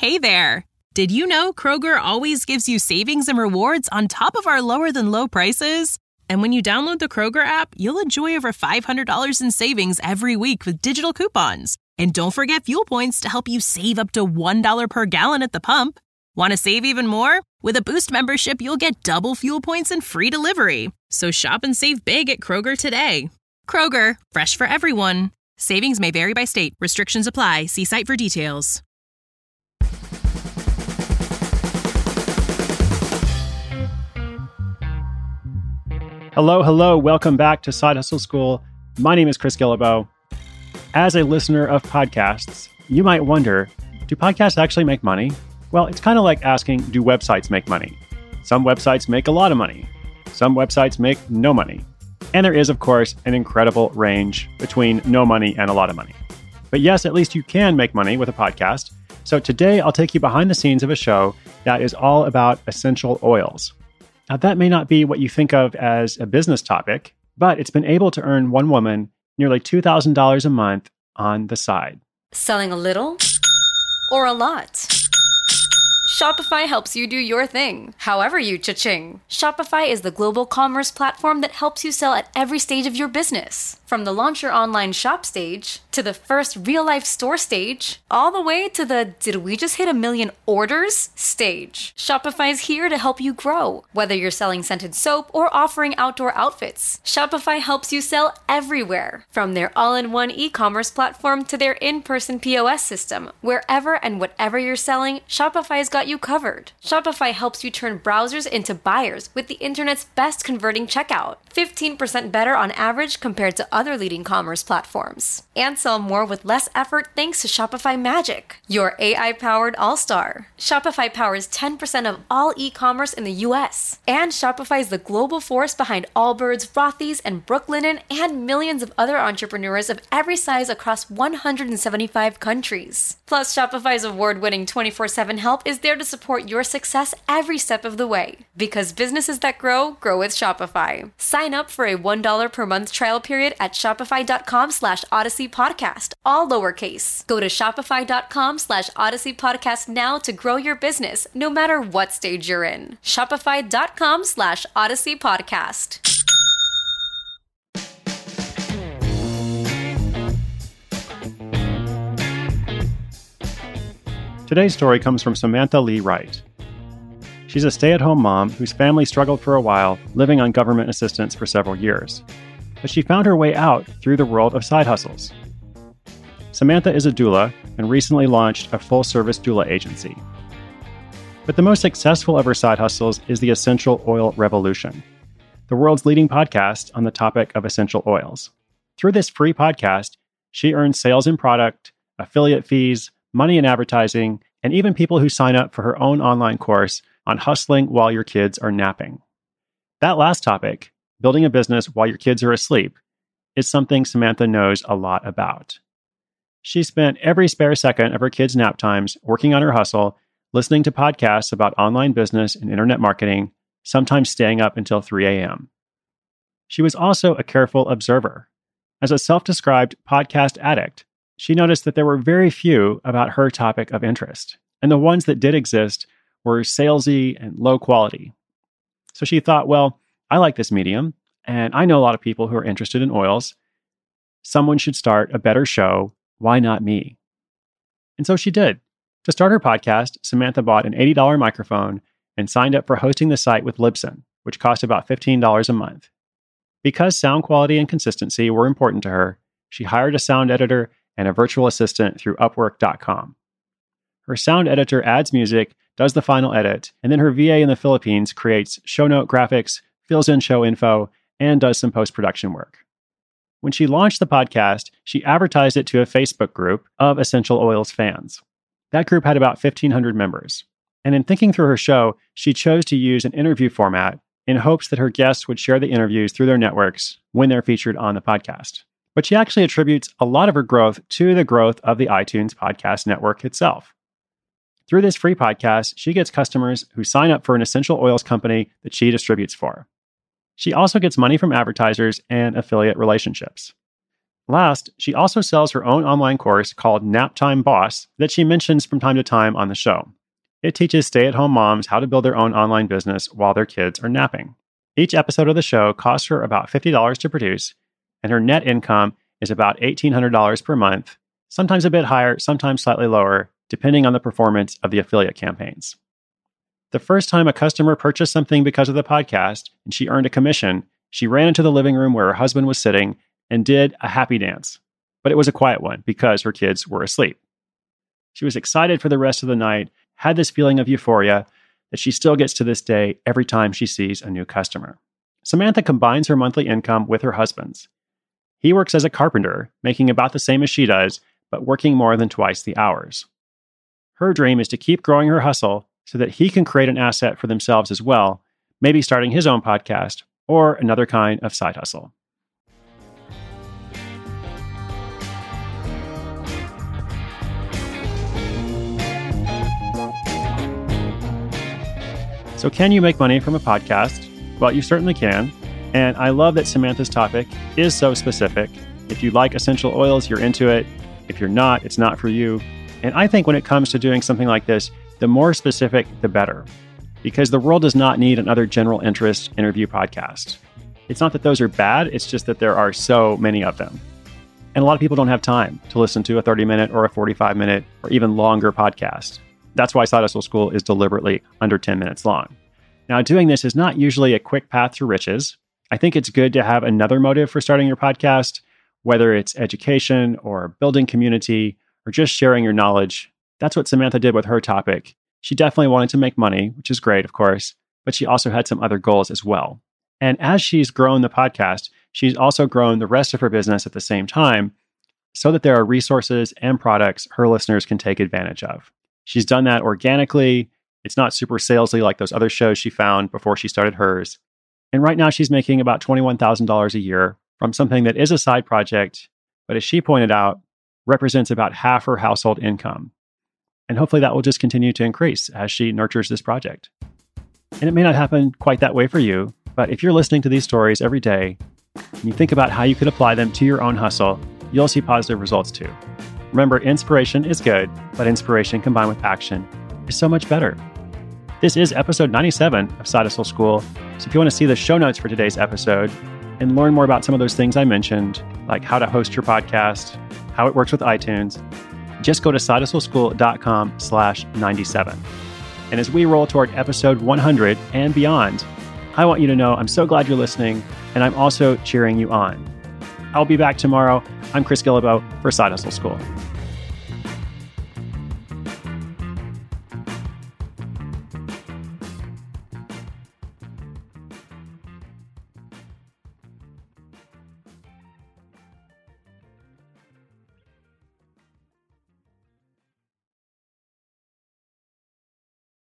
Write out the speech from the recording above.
Hey there! Did you know Kroger always gives you savings and rewards on top of our lower-than-low prices? And when you download the Kroger app, you'll enjoy over $500 in savings every week with digital coupons. And don't forget fuel points to help you save up to $1 per gallon at the pump. Want to save even more? With a Boost membership, you'll get double fuel points and free delivery. So shop and save big at Kroger today. Kroger, fresh for everyone. Savings may vary by state. Restrictions apply. See site for details. Hello. Welcome back to Side Hustle School. My name is Chris Guillebeau. As a listener of podcasts, you might wonder, do podcasts actually make money? Well, it's kind of like asking, do websites make money? Some websites make a lot of money. Some websites make no money. And there is, of course, an incredible range between no money and a lot of money. But yes, at least you can make money with a podcast. So today I'll take you behind the scenes of a show that is all about essential oils. Now, that may not be what you think of as a business topic, but it's been able to earn one woman nearly $2,000 a month on the side. Selling a little or a lot? Shopify helps you do your thing, however you cha-ching. Shopify is the global commerce platform that helps you sell at every stage of your business. From the launch your online shop stage, to the first real-life store stage, all the way to the did we just hit 1 million orders stage. Shopify is here to help you grow. Whether you're selling scented soap or offering outdoor outfits, Shopify helps you sell everywhere. From their all-in-one e-commerce platform to their in-person POS system, wherever and whatever you're selling, Shopify's got you covered. Shopify helps you turn browsers into buyers with the internet's best converting checkout. 15% better on average compared to other leading commerce platforms. And sell more with less effort thanks to Shopify Magic, your AI-powered all-star. Shopify powers 10% of all e-commerce in the US. And Shopify is the global force behind Allbirds, Rothy's, and Brooklinen, and millions of other entrepreneurs of every size across 175 countries. Plus, Shopify's award-winning 24/7 help is there to support your success every step of the way. Because businesses that grow with Shopify. Sign up for a $1 per month trial period at shopify.com/Odyssey Podcast, all lowercase. Go to shopify.com/Odyssey Podcast now to grow your business, no matter what stage you're in. Shopify.com/Odyssey Podcast. Today's story comes from Samantha Lee Wright. She's a stay-at-home mom whose family struggled for a while, living on government assistance for several years. But she found her way out through the world of side hustles. Samantha is a doula and recently launched a full-service doula agency. But the most successful of her side hustles is the Essential Oil Revolution, the world's leading podcast on the topic of essential oils. Through this free podcast, she earns sales in product, affiliate fees, money in advertising, and even people who sign up for her own online course on hustling while your kids are napping. That last topic, building a business while your kids are asleep, is something Samantha knows a lot about. She spent every spare second of her kids' nap times working on her hustle, listening to podcasts about online business and internet marketing, sometimes staying up until 3 a.m. She was also a careful observer. As a self-described podcast addict, she noticed that there were very few about her topic of interest, and the ones that did exist were salesy and low quality. So she thought, well, I like this medium, and I know a lot of people who are interested in oils. Someone should start a better show. Why not me? And so she did. To start her podcast, Samantha bought an $80 microphone and signed up for hosting the site with Libsyn, which cost about $15 a month. Because sound quality and consistency were important to her, she hired a sound editor and a virtual assistant through Upwork.com. Her sound editor adds music, does the final edit, and then her VA in the Philippines creates show note graphics, fills in show info, and does some post-production work. When she launched the podcast, she advertised it to a Facebook group of Essential Oils fans. That group had about 1,500 members. And in thinking through her show, she chose to use an interview format in hopes that her guests would share the interviews through their networks when they're featured on the podcast. But she actually attributes a lot of her growth to the growth of the iTunes podcast network itself. Through this free podcast, she gets customers who sign up for an essential oils company that she distributes for. She also gets money from advertisers and affiliate relationships. Last, she also sells her own online course called Naptime Boss that she mentions from time to time on the show. It teaches stay-at-home moms how to build their own online business while their kids are napping. Each episode of the show costs her about $50 to produce, and her net income is about $1,800 per month, sometimes a bit higher, sometimes slightly lower, depending on the performance of the affiliate campaigns. The first time a customer purchased something because of the podcast and she earned a commission, she ran into the living room where her husband was sitting and did a happy dance. But it was a quiet one because her kids were asleep. She was excited for the rest of the night, had this feeling of euphoria that she still gets to this day every time she sees a new customer. Samantha combines her monthly income with her husband's. He works as a carpenter, making about the same as she does, but working more than twice the hours. Her dream is to keep growing her hustle so that he can create an asset for themselves as well, maybe starting his own podcast or another kind of side hustle. So can you make money from a podcast? Well, you certainly can. And I love that Samantha's topic is so specific. If you like essential oils, you're into it. If you're not, it's not for you. And I think when it comes to doing something like this, the more specific, the better. Because the world does not need another general interest interview podcast. It's not that those are bad, it's just that there are so many of them. And a lot of people don't have time to listen to a 30-minute or a 45-minute or even longer podcast. That's why Side Hustle School is deliberately under 10 minutes long. Now, doing this is not usually a quick path to riches. I think it's good to have another motive for starting your podcast, whether it's education or building community or just sharing your knowledge. That's what Samantha did with her topic. She definitely wanted to make money, which is great, of course, but she also had some other goals as well. And as she's grown the podcast, she's also grown the rest of her business at the same time so that there are resources and products her listeners can take advantage of. She's done that organically. It's not super salesy like those other shows she found before she started hers. And right now she's making about $21,000 a year from something that is a side project, but as she pointed out, represents about half her household income. And hopefully that will just continue to increase as she nurtures this project. And it may not happen quite that way for you, but if you're listening to these stories every day and you think about how you could apply them to your own hustle, you'll see positive results too. Remember, inspiration is good, but inspiration combined with action is so much better. This is episode 97 of Side Hustle School. So if you want to see the show notes for today's episode and learn more about some of those things I mentioned, like how to host your podcast, how it works with iTunes, just go to sidehustleschool.com/97. And as we roll toward episode 100 and beyond, I want you to know I'm so glad you're listening, and I'm also cheering you on. I'll be back tomorrow. I'm Chris Guillebeau for Side Hustle School.